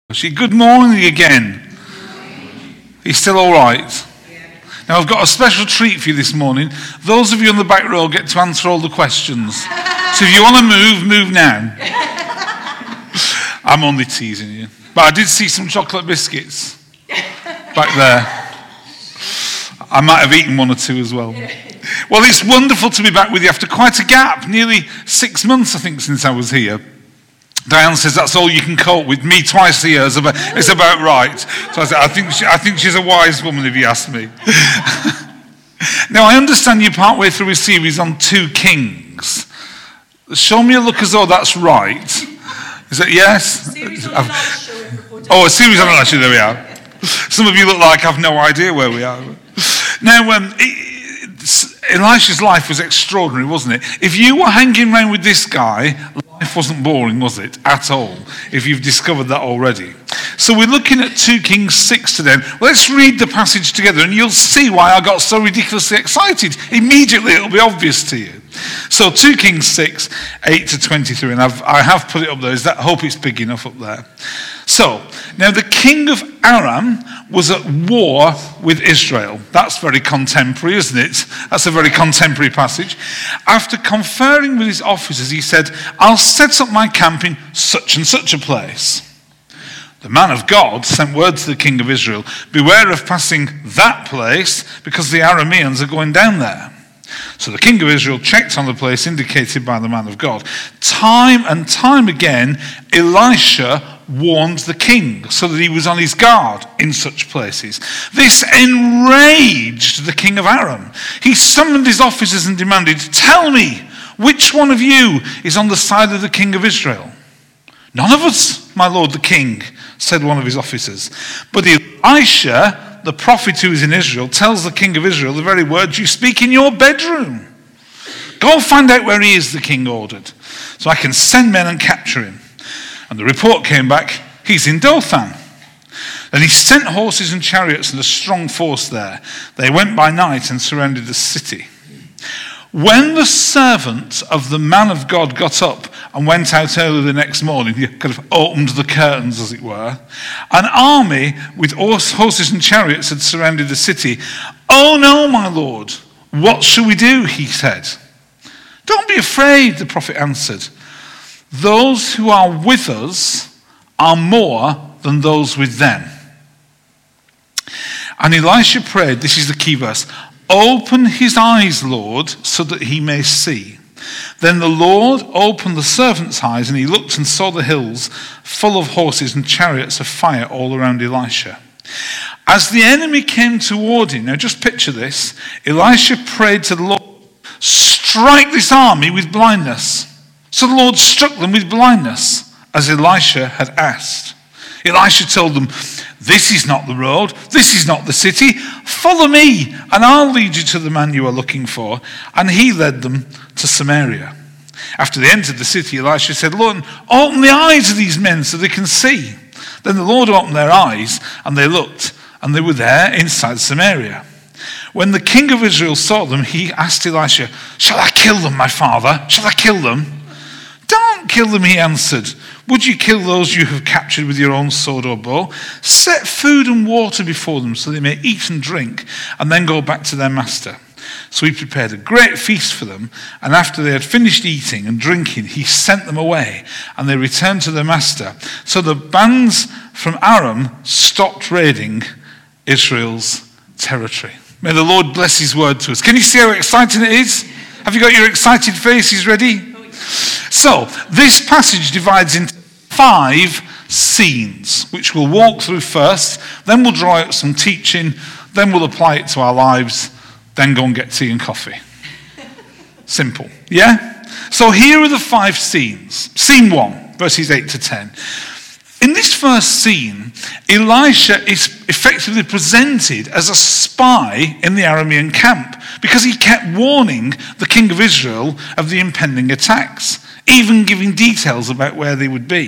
Good morning again. Are you still all right? Now I've got a special treat for you this morning. Those of you on the back row get to answer all the questions. So if you want to move now. I'm only teasing you. But I did see some chocolate biscuits back there. I might have eaten one or two as well. Well, it's wonderful to be back with you after quite a gap. Nearly 6 months, I think, since I was here. Diane says that's all you can cope with. Me twice a year is about right. So I said, I think she's a wise woman, if you ask me. Now, I understand you're partway through a series on 2 kings. Show me a look as though that's right. Is that yes? A series on last show. A series on last show, there we are. Some of you look like I've no idea where we are. Now, Elisha's life was extraordinary, wasn't it? If you were hanging around with this guy, life wasn't boring, was it? At all, if you've discovered that already. So we're looking at 2 Kings 6 today. Let's read the passage together and you'll see why I got so ridiculously excited. Immediately it'll be obvious to you. So 2 Kings 6, 8 to 23, and I have put it up there. I hope it's big enough up there. So, now the king of Aram was at war with Israel. That's very contemporary, isn't it? That's a very contemporary passage. After conferring with his officers, he said, I'll set up my camp in such and such a place. The man of God sent word to the king of Israel, beware of passing that place because the Arameans are going down there. So the king of Israel checked on the place indicated by the man of God. Time and time again, Elisha warned the king so that he was on his guard in such places. This enraged the king of Aram. He summoned his officers and demanded, tell me, which one of you is on the side of the king of Israel? None of us, my lord the king, said one of his officers. But Elisha, the prophet who is in Israel, tells the king of Israel the very words you speak in your bedroom. Go find out where he is, the king ordered, so I can send men and capture him. And the report came back, he's in Dothan. Then he sent horses and chariots and a strong force there. They went by night and surrounded the city. When the servant of the man of God got up and went out early the next morning, he kind of opened the curtains, as it were, an army with horses and chariots had surrounded the city. Oh no, my lord, what shall we do? He said. Don't be afraid, the prophet answered. Those who are with us are more than those with them. And Elisha prayed, this is the key verse, open his eyes, Lord, so that he may see. Then the Lord opened the servant's eyes, and he looked and saw the hills full of horses and chariots of fire all around Elisha. As the enemy came toward him, now just picture this, Elisha prayed to the Lord, strike this army with blindness. So the Lord struck them with blindness, as Elisha had asked. Elisha told them, this is not the road, this is not the city. Follow me, and I'll lead you to the man you are looking for. And he led them to Samaria. After they entered the city, Elisha said, Lord, open the eyes of these men so they can see. Then the Lord opened their eyes, and they looked, and they were there inside Samaria. When the king of Israel saw them, he asked Elisha, shall I kill them, my father? Shall I kill them? Don't kill them, he answered. Would you kill those you have captured with your own sword or bow? Set food and water before them so they may eat and drink and then go back to their master. So he prepared a great feast for them, and after they had finished eating and drinking, he sent them away, and they returned to their master. So the bands from Aram stopped raiding Israel's territory. May the Lord bless his word to us. Can you see how exciting it is? Have you got your excited faces ready? So, this passage divides into 5 scenes, which we'll walk through first, then we'll draw out some teaching, then we'll apply it to our lives, then go and get tea and coffee. Simple, yeah? So here are the 5 scenes. Scene 1, verses 8 to 10. In this first scene, Elisha is effectively presented as a spy in the Aramean camp because he kept warning the king of Israel of the impending attacks, even giving details about where they would be.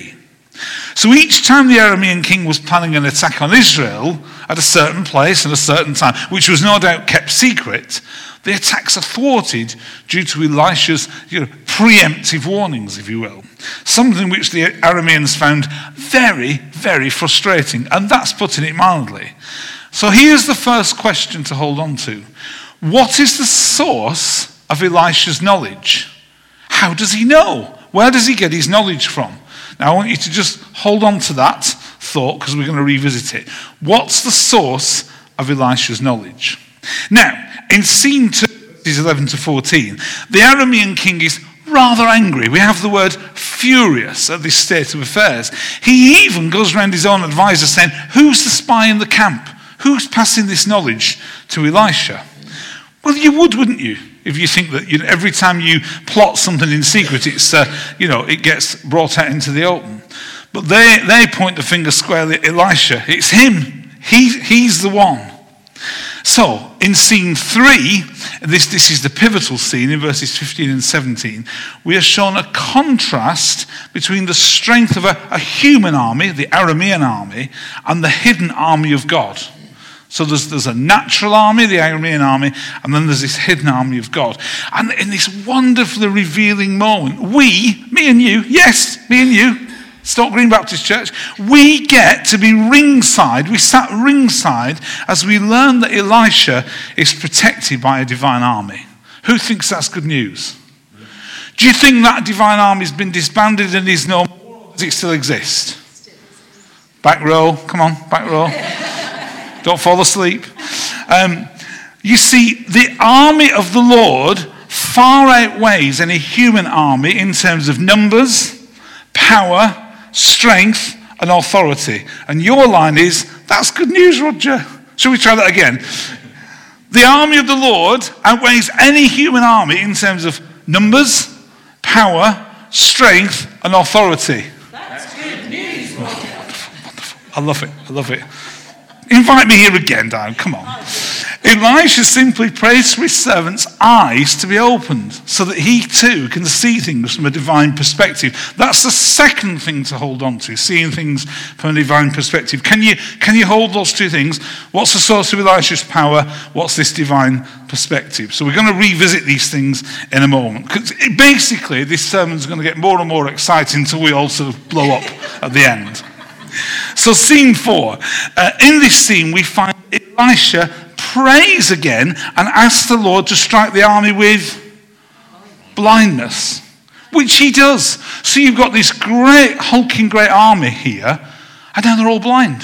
So each time the Aramean king was planning an attack on Israel at a certain place and a certain time, which was no doubt kept secret, the attacks are thwarted due to Elisha's preemptive warnings, if you will. Something which the Arameans found very, very frustrating, and that's putting it mildly. So here's the first question to hold on to. What is the source of Elisha's knowledge? How does he know? Where does he get his knowledge from? Now I want you to just hold on to that thought because we're going to revisit it. What's the source of Elisha's knowledge? Now, in scene 2, verses 11 to 14, the Aramean king is rather angry. We have the word furious at this state of affairs. He even goes around his own advisor saying, who's the spy in the camp? Who's passing this knowledge to Elisha? Well, you would, wouldn't you? If you think that every time you plot something in secret, it's it gets brought out into the open. But they point the finger squarely at Elisha. It's him. He's the one. So in scene 3, this is the pivotal scene in verses 15 and 17. We are shown a contrast between the strength of a human army, the Aramean army, and the hidden army of God. So there's a natural army, the Aramean army, and then there's this hidden army of God. And in this wonderfully revealing moment, me and you, Stoke Green Baptist Church, we get to be ringside. We sat ringside as we learn that Elisha is protected by a divine army. Who thinks that's good news? Do you think that divine army has been disbanded and is no more, or does it still exist? Back row, come on, back row. Don't fall asleep. You see, the army of the Lord far outweighs any human army in terms of numbers, power, strength, and authority. And your line is, that's good news, Roger. Shall we try that again? The army of the Lord outweighs any human army in terms of numbers, power, strength, and authority. That's good news, Roger. Wonderful. I love it. Invite me here again, Dan. Come on. Elisha simply prays for his servant's eyes to be opened so that he too can see things from a divine perspective. That's the second thing to hold on to, seeing things from a divine perspective. Can you hold those two things? What's the source of Elisha's power? What's this divine perspective? So we're going to revisit these things in a moment. Because basically, this sermon's going to get more and more exciting until we all sort of blow up at the end. So scene 4. In this scene, we find Elisha prays again and asks the Lord to strike the army with blindness, which he does. So you've got this great, hulking great army here, and now they're all blind.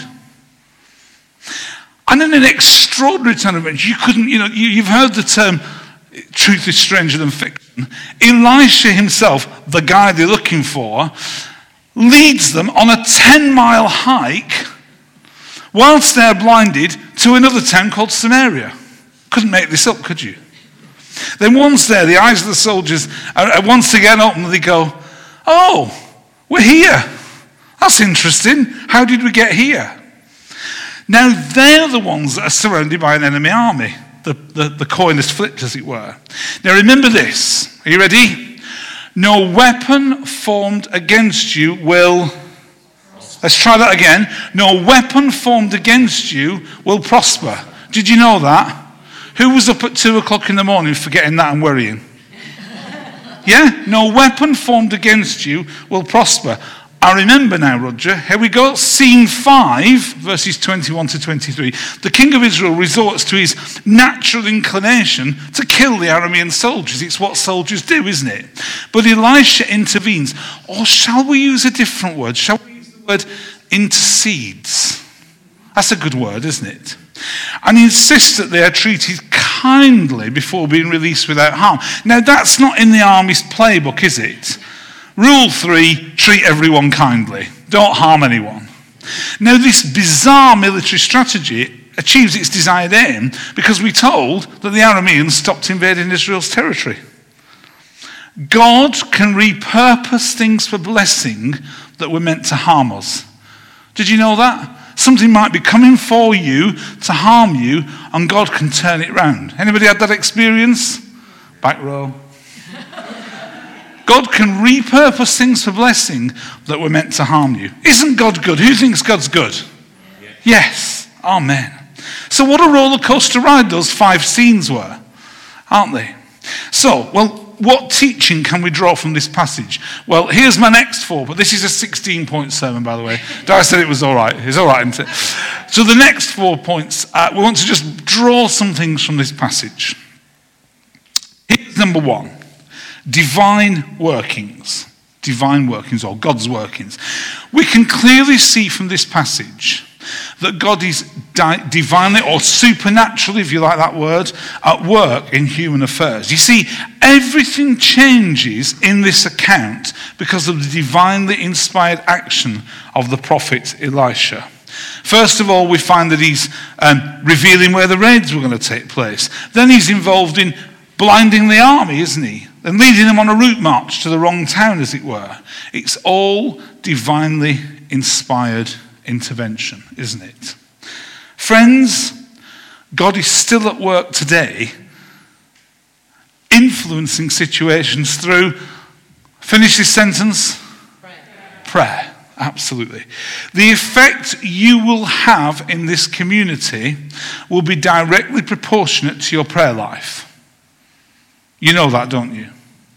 And in an extraordinary turn of events, you've heard the term, truth is stranger than fiction. Elisha himself, the guy they're looking for, leads them on a 10-mile hike whilst they're blinded to another town called Samaria. Couldn't make this up, could you? Then once there, the eyes of the soldiers are once again open and they go, oh, we're here. That's interesting. How did we get here? Now they're the ones that are surrounded by an enemy army. The coin is flipped, as it were. Now remember this. Are you ready? No weapon formed against you will... Let's try that again. No weapon formed against you will prosper. Did you know that? Who was up at 2 o'clock in the morning forgetting that and worrying? Yeah? No weapon formed against you will prosper. I remember now, Roger. Here we go. Scene 5, verses 21 to 23. The king of Israel resorts to his natural inclination to kill the Aramean soldiers. It's what soldiers do, isn't it? But Elisha intervenes. Or shall we use a different word? Shall we use the word intercedes? That's a good word, isn't it? And he insists that they are treated kindly before being released without harm. Now, that's not in the army's playbook, is it? Rule 3, treat everyone kindly. Don't harm anyone. Now, this bizarre military strategy achieves its desired aim because we're told that the Arameans stopped invading Israel's territory. God can repurpose things for blessing that were meant to harm us. Did you know that? Something might be coming for you to harm you, and God can turn it round. Anybody had that experience? Back row. God can repurpose things for blessing that were meant to harm you. Isn't God good? Who thinks God's good? Yes. Amen. So what a roller coaster ride those 5 scenes were, aren't they? So, well, what teaching can we draw from this passage? Well, here's my next 4, but this is a 16-point sermon, by the way. I said it was all right. It's all right, isn't it? So the next 4 points, we want to just draw some things from this passage. Here's number 1, divine workings. Divine workings, or God's workings. We can clearly see from this passage that God is divinely or supernaturally, if you like that word, at work in human affairs. You see, everything changes in this account because of the divinely inspired action of the prophet Elisha. First of all, we find that he's revealing where the raids were going to take place. Then he's involved in blinding the army, isn't he? And leading them on a route march to the wrong town, as it were. It's all divinely inspired intervention, isn't it? Friends, God is still at work today, influencing situations through, finish this sentence, prayer. Absolutely. The effect you will have in this community will be directly proportionate to your prayer life. You know that, don't you?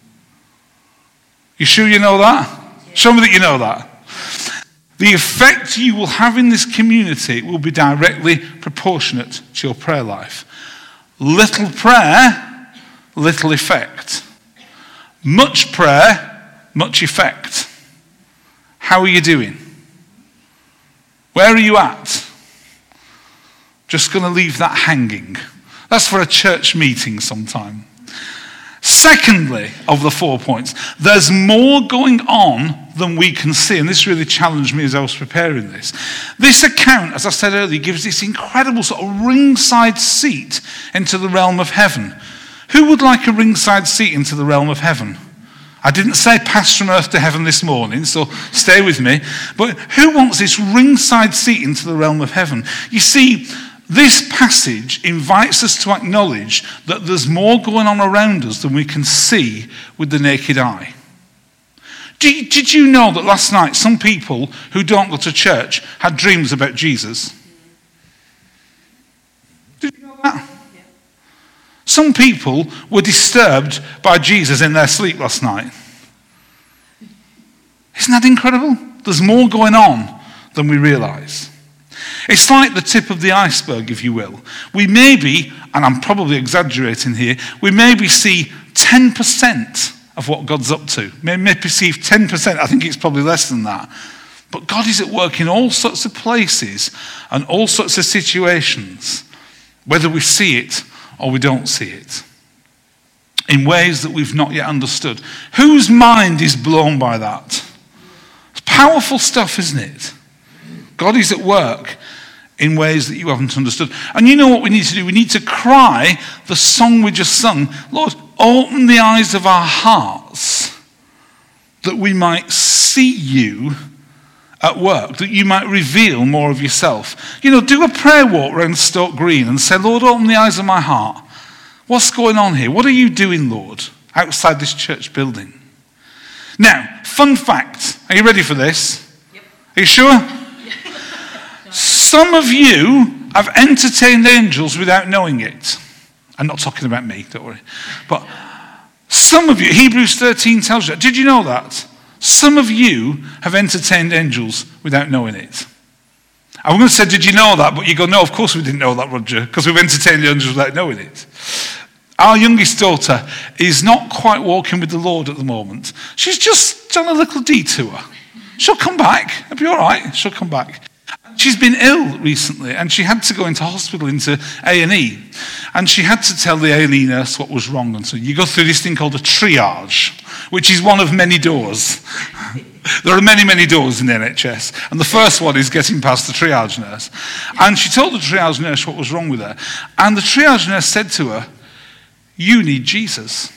You sure you know that? Show me that you know that. The effect you will have in this community will be directly proportionate to your prayer life. Little prayer, little effect. Much prayer, much effect. How are you doing? Where are you at? Just going to leave that hanging. That's for a church meeting sometime. Secondly, of the 4 points, there's more going on than we can see. And this really challenged me as I was preparing this. This account, as I said earlier, gives this incredible sort of ringside seat into the realm of heaven. Who would like a ringside seat into the realm of heaven? I didn't say pass from earth to heaven this morning, so stay with me. But who wants this ringside seat into the realm of heaven? You see, this passage invites us to acknowledge that there's more going on around us than we can see with the naked eye. Did you know that last night some people who don't go to church had dreams about Jesus? Did you know that? Some people were disturbed by Jesus in their sleep last night. Isn't that incredible? There's more going on than we realize. It's like the tip of the iceberg, if you will. We maybe, and I'm probably exaggerating here, we maybe see 10% of what God's up to. We may perceive 10%, I think it's probably less than that. But God is at work in all sorts of places and all sorts of situations, whether we see it or we don't see it, in ways that we've not yet understood. Whose mind is blown by that? It's powerful stuff, isn't it? God is at work in ways that you haven't understood. And you know what we need to do? We need to cry the song we just sung. Lord, open the eyes of our hearts that we might see you at work, that you might reveal more of yourself. You know, do a prayer walk around Stoke Green and say, Lord, open the eyes of my heart. What's going on here? What are you doing, Lord, outside this church building? Now, fun fact. Are you ready for this? Yep. Are you sure? Some of you have entertained angels without knowing it. I'm not talking about me, don't worry. But some of you, Hebrews 13 tells you, did you know that? Some of you have entertained angels without knowing it. I was going to say, did you know that? But you go, no, of course we didn't know that, Roger, because we've entertained angels without knowing it. Our youngest daughter is not quite walking with the Lord at the moment. She's just done a little detour. She'll come back. It'll be all right. She'll come back. She's been ill recently, and she had to go into hospital, into A&E. And she had to tell the A&E nurse what was wrong. And so you go through this thing called a triage, which is one of many doors. There are many, many doors in the NHS. And the first one is getting past the triage nurse. And she told the triage nurse what was wrong with her. And the triage nurse said to her, you need Jesus.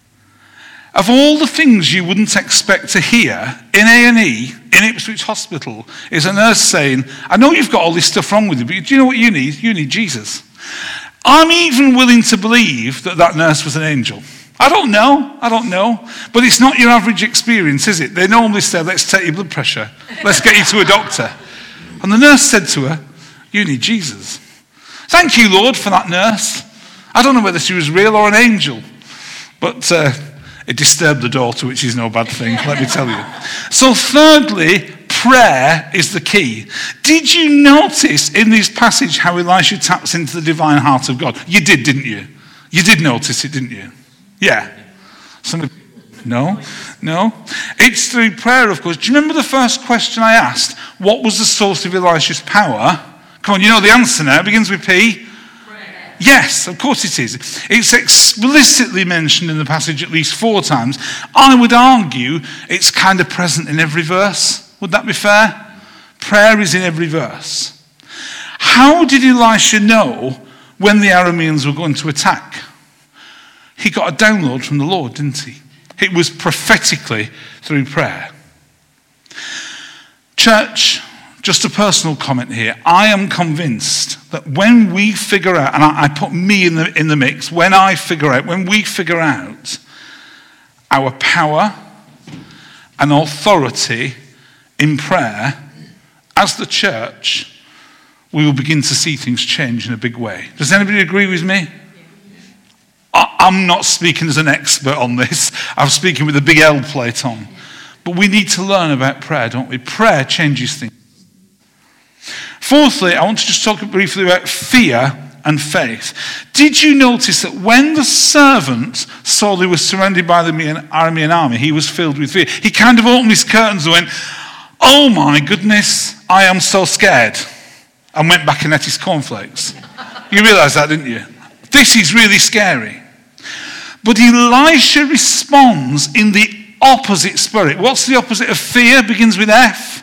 Of all the things you wouldn't expect to hear in A&E, in Ipswich Hospital, is a nurse saying, I know you've got all this stuff wrong with you, but do you know what you need? You need Jesus. I'm even willing to believe that that nurse was an angel. I don't know. But it's not your average experience, is it? They normally say, let's take your blood pressure. Let's get you to a doctor. And the nurse said to her, you need Jesus. Thank you, Lord, for that nurse. I don't know whether she was real or an angel. But it disturbed the daughter, which is no bad thing, let me tell you. So thirdly, prayer is the key. Did you notice in this passage how Elisha taps into the divine heart of God? You did, didn't you? You did notice it, didn't you? Yeah. No. It's through prayer, of course. Do you remember the first question I asked? What was the source of Elisha's power? Come on, you know the answer now. It begins with P. Prayer. Yes, of course it is. It's explicitly mentioned in the passage at least 4 times. I would argue it's kind of present in every verse. Would that be fair? Prayer is in every verse. How did Elisha know when the Arameans were going to attack? He got a download from the Lord, didn't he? It was prophetically through prayer. Church, just a personal comment here. I am convinced that when we figure out, and I put me in the mix, when we figure out our power and authority in prayer, as the church, we will begin to see things change in a big way. Does anybody agree with me? I'm not speaking as an expert on this. I'm speaking with a big L plate on. But we need to learn about prayer, don't we? Prayer changes things. Fourthly, I want to just talk briefly about fear and faith. Did you notice that when the servant saw they were surrounded by the Aramean army, he was filled with fear? He kind of opened his curtains and went, oh my goodness, I am so scared. And went back and ate his cornflakes. You realise that, didn't you? This is really scary. But Elisha responds in the opposite spirit. What's the opposite of fear? Begins with F.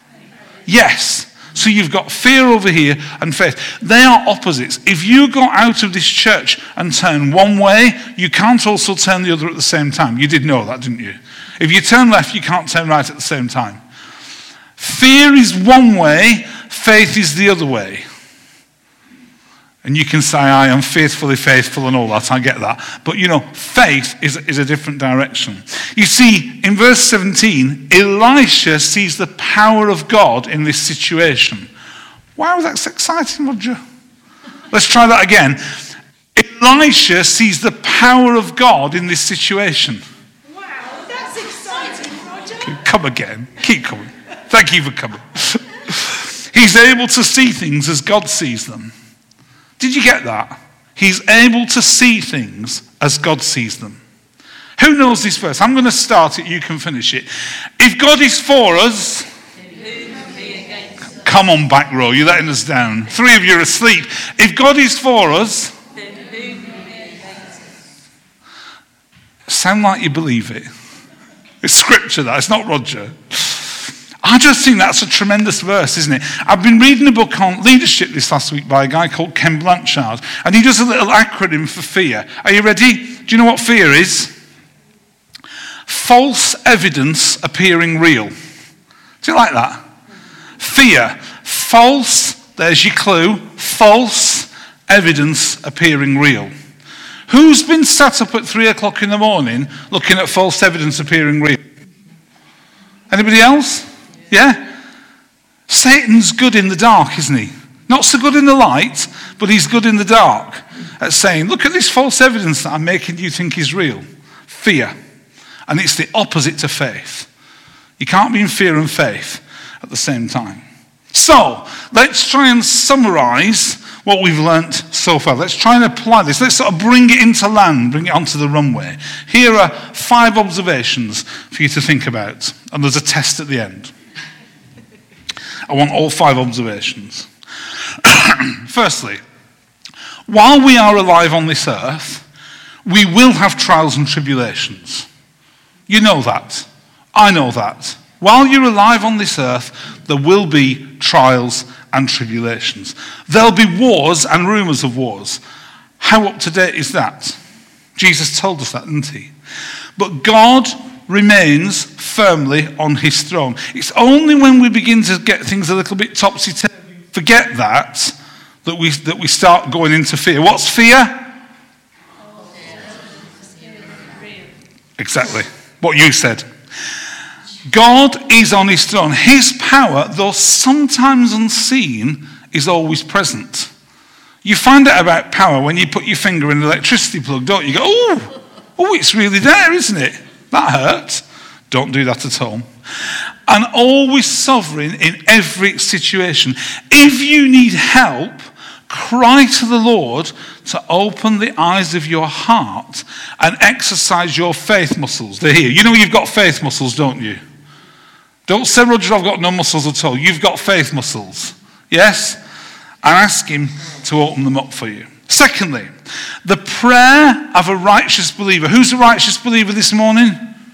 Yes. So you've got fear over here and faith. They are opposites. If you go out of this church and turn one way, you can't also turn the other at the same time. You did know that, didn't you? If you turn left, you can't turn right at the same time. Fear is one way, faith is the other way. And you can say, I am faithfully faithful and all that, I get that. But you know, faith is a different direction. You see, in verse 17, Elisha sees the power of God in this situation. Wow, that's exciting, Roger. Let's try that again. Elisha sees the power of God in this situation. Wow, that's exciting, Roger. Come again. Keep coming. Thank you for coming. He's able to see things as God sees them. Did you get that? He's able to see things as God sees them. Who knows this verse? I'm going to start it, you can finish it. If God is for us, come on back row, you're letting us down. 3 of you are asleep. If God is for us, sound like you believe it. It's scripture that, it's not Roger. I just think that's a tremendous verse, isn't it? I've been reading a book on leadership this last week by a guy called Ken Blanchard, and he does a little acronym for fear. Are you ready? Do you know what fear is? False evidence appearing real. Do you like that? Fear. False, there's your clue, false evidence appearing real. Who's been sat up at 3 o'clock in the morning looking at false evidence appearing real? Anybody else? Yeah? Satan's good in the dark, isn't he? Not so good in the light, but he's good in the dark at saying, look at this false evidence that I'm making you think is real. Fear. And it's the opposite to faith. You can't be in fear and faith at the same time. So, let's try and summarize what we've learnt so far. Let's try and apply this. Let's sort of bring it into land, bring it onto the runway. Here are 5 observations for you to think about. And there's a test at the end. I want all 5 observations. Firstly, while we are alive on this earth, we will have trials and tribulations. You know that. I know that. While you're alive on this earth, there will be trials and tribulations. There'll be wars and rumors of wars. How up to date is that? Jesus told us that, didn't he? But God remains firmly on his throne. It's only when we begin to get things a little bit topsy-turvy, forget that we start going into fear. What's fear? Exactly. What you said. God is on his throne. His power, though sometimes unseen, is always present. You find out about power when you put your finger in an electricity plug, don't you? You go, oh, it's really there, isn't it? That hurt. Don't do that at all. And always sovereign in every situation. If you need help, cry to the Lord to open the eyes of your heart and exercise your faith muscles. They're here. You know you've got faith muscles, don't you? Don't say, Roger, I've got no muscles at all. You've got faith muscles. Yes? And ask him to open them up for you. Secondly, the prayer of a righteous believer. Who's a righteous believer this morning?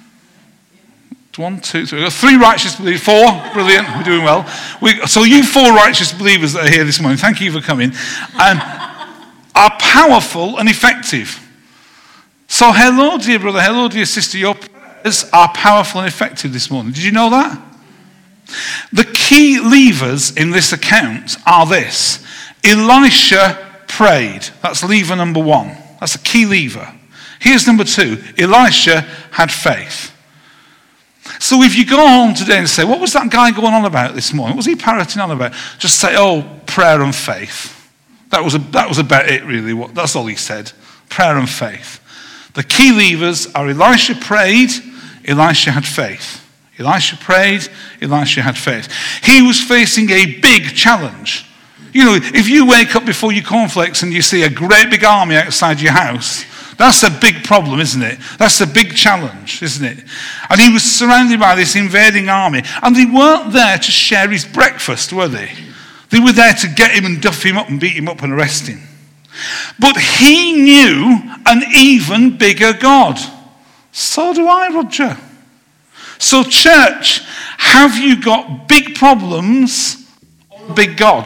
1, 2, 3. 3 righteous believers. 4. Brilliant. We're doing well. So you 4 righteous believers that are here this morning, thank you for coming, are powerful and effective. So hello, dear brother. Hello, dear sister. Your prayers are powerful and effective this morning. Did you know that? The key levers in this account are this. Elisha prayed. That's lever number 1. That's a key lever. Here's number 2. Elisha had faith. So if you go home today and say, what was that guy going on about this morning? What was he parroting on about? Just say, prayer and faith. That was about it, really. That's all he said. Prayer and faith. The key levers are Elisha prayed, Elisha had faith. Elisha prayed, Elisha had faith. He was facing a big challenge. You know, if you wake up before your cornflakes and you see a great big army outside your house, that's a big problem, isn't it? That's a big challenge, isn't it? And he was surrounded by this invading army. And they weren't there to share his breakfast, were they? They were there to get him and duff him up and beat him up and arrest him. But he knew an even bigger God. So do I, Roger. So church, have you got big problems or a big God?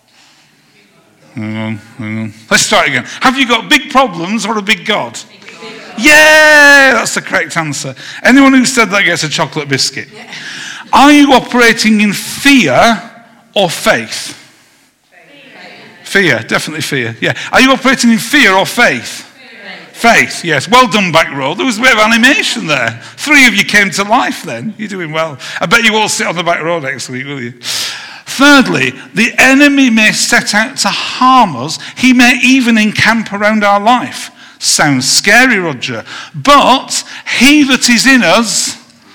Hang on. Let's start again. Have you got big problems or a big God? Yeah, that's the correct answer. Anyone who said that gets a chocolate biscuit. Yeah. Are you operating in fear or faith? Fear, definitely fear. Yeah. Are you operating in fear or faith? Faith, yes. Well done, back row. There was a bit of animation there. 3 of you came to life then. You're doing well. I bet you all sit on the back row next week, will you? Thirdly, the enemy may set out to harm us. He may even encamp around our life. Sounds scary, Roger. But he that is in us...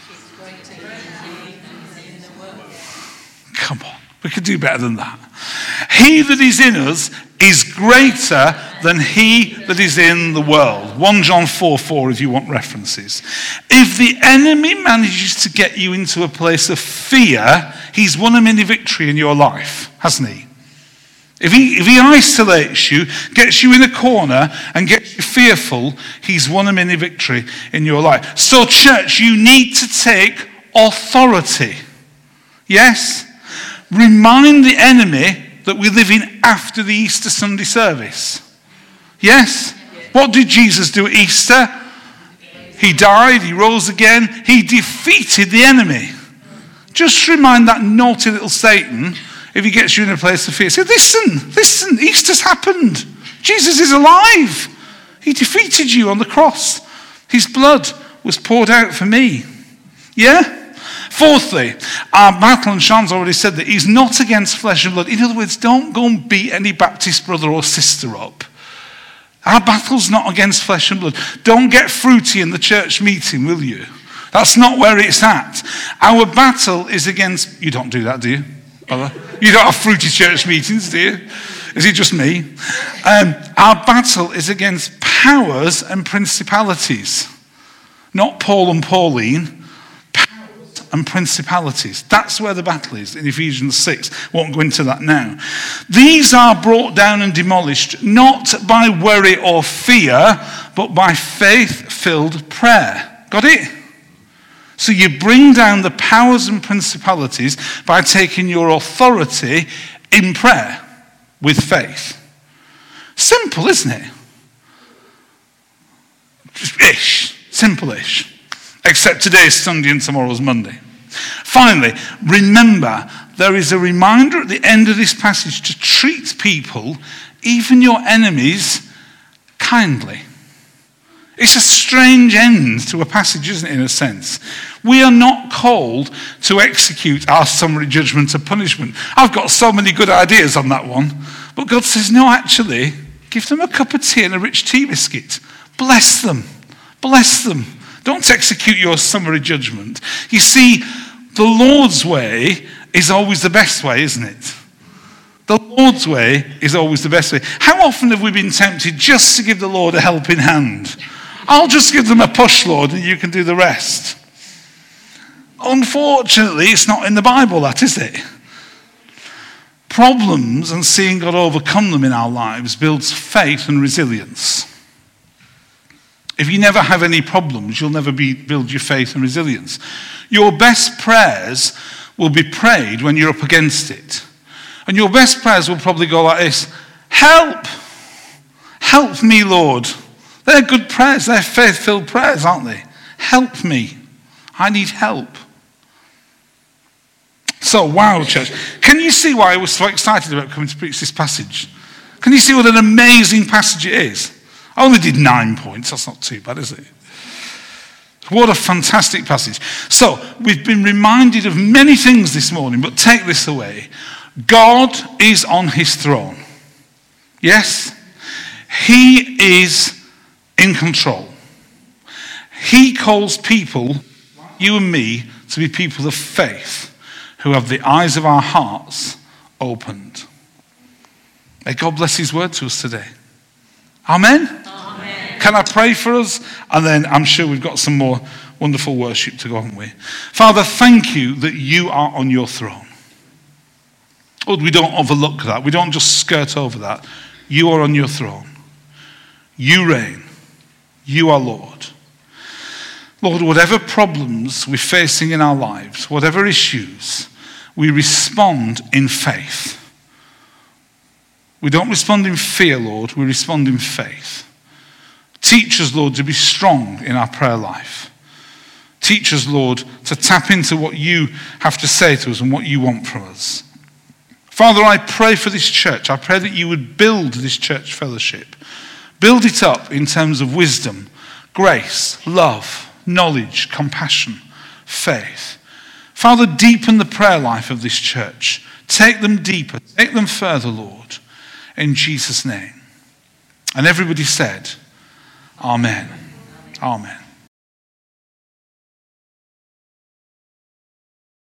Come on, we could do better than that. He that is in us is greater than he that is in the world. 1 John 4:4 if you want references. If the enemy manages to get you into a place of fear, he's won a mini victory in your life, hasn't he? If he isolates you, gets you in a corner and gets you fearful, he's won a mini victory in your life. So church, you need to take authority. Yes? Remind the enemy that we live in after the Easter Sunday service. Yes? What did Jesus do at Easter? He died, he rose again, he defeated the enemy. Just remind that naughty little Satan, if he gets you in a place of fear, say, listen, Easter's happened. Jesus is alive. He defeated you on the cross. His blood was poured out for me. Yeah? Fourthly, our battle, and Sean's already said that, he's not against flesh and blood. In other words, don't go and beat any Baptist brother or sister up. Our battle's not against flesh and blood. Don't get fruity in the church meeting, will you? That's not where it's at. Our battle is against... You don't do that, do you? You don't have fruity church meetings, do you? Is it just me? Our battle is against powers and principalities. Not Paul and Pauline. And principalities. That's where the battle is in Ephesians 6. Won't go into that now. These are brought down and demolished not by worry or fear, but by faith-filled prayer. Got it? So you bring down the powers and principalities by taking your authority in prayer with faith. Simple, isn't it? Just-ish. Simple-ish. Except today's Sunday and tomorrow's Monday. Finally, remember, there is a reminder at the end of this passage to treat people, even your enemies, kindly. It's a strange end to a passage, isn't it, in a sense? We are not called to execute our summary judgment of punishment. I've got so many good ideas on that one. But God says, no, actually, give them a cup of tea and a rich tea biscuit. Bless them. Bless them. Don't execute your summary judgment. You see, the Lord's way is always the best way, isn't it? The Lord's way is always the best way. How often have we been tempted just to give the Lord a helping hand? I'll just give them a push, Lord, and you can do the rest. Unfortunately, it's not in the Bible, that, is it? Problems and seeing God overcome them in our lives builds faith and resilience. If you never have any problems, you'll never build your faith and resilience. Your best prayers will be prayed when you're up against it. And your best prayers will probably go like this: help! Help me, Lord. They're good prayers. They're faith-filled prayers, aren't they? Help me. I need help. So, wow, church. Can you see why I was so excited about coming to preach this passage? Can you see what an amazing passage it is? I only did 9 points. That's not too bad, is it? What a fantastic passage. So, we've been reminded of many things this morning, but take this away. God is on his throne. Yes? He is in control. He calls people, you and me, to be people of faith who have the eyes of our hearts opened. May God bless his word to us today. Amen? Amen. Can I pray for us? And then I'm sure we've got some more wonderful worship to go, haven't we? Father, thank you that you are on your throne. Lord, we don't overlook that. We don't just skirt over that. You are on your throne. You reign. You are Lord. Lord, whatever problems we're facing in our lives, whatever issues, we respond in faith. We don't respond in fear, Lord. We respond in faith. Teach us, Lord, to be strong in our prayer life. Teach us, Lord, to tap into what you have to say to us and what you want from us. Father, I pray for this church. I pray that you would build this church fellowship. Build it up in terms of wisdom, grace, love, knowledge, compassion, faith. Father, deepen the prayer life of this church. Take them deeper. Take them further, Lord. In Jesus' name. And everybody said, Amen. Amen.